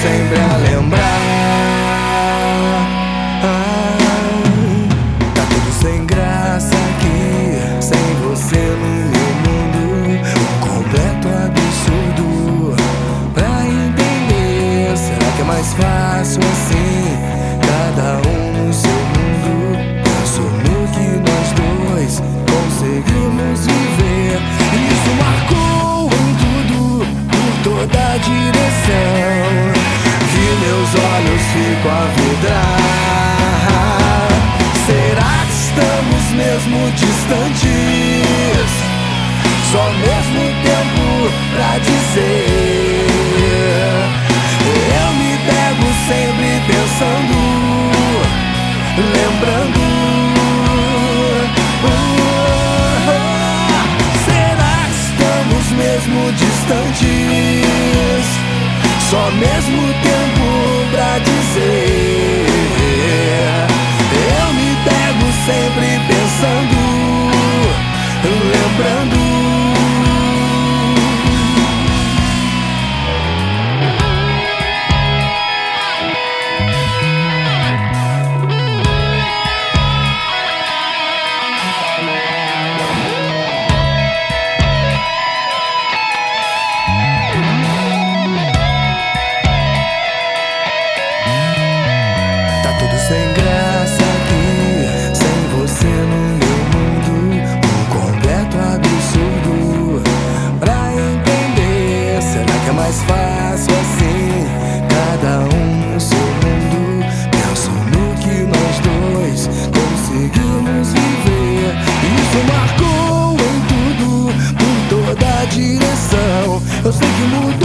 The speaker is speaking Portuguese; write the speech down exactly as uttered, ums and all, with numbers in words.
sempre a lembrar. Tá tudo sem graça aqui, sem você no meu mundo. Um completo absurdo pra entender. Será que é mais fácil assim? Cada um no seu mundo. Penso no que nós dois conseguimos viver. Isso marcou em tudo, por toda a direção, que meus olhos ficam a vidrar. Será que estamos mesmo distantes? Só mesmo tempo pra dizer. Eu me pego sempre pensando, lembrando. Será que estamos mesmo distantes? Só mesmo tempo pra dizer. Eu me pego sempre pensando, lembrando. Sem graça aqui, sem você no meu mundo. Um completo absurdo pra entender. Será que é mais fácil assim? Cada um no seu mundo. Penso no que nós dois conseguimos viver. Isso marcou em tudo, por toda a direção. Eu sei que mudou.